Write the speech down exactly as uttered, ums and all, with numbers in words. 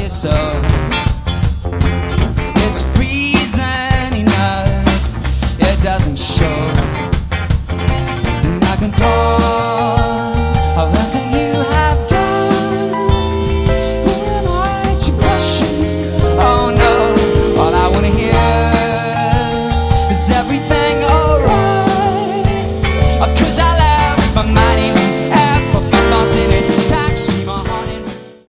you so. It's reason enough, it doesn't show.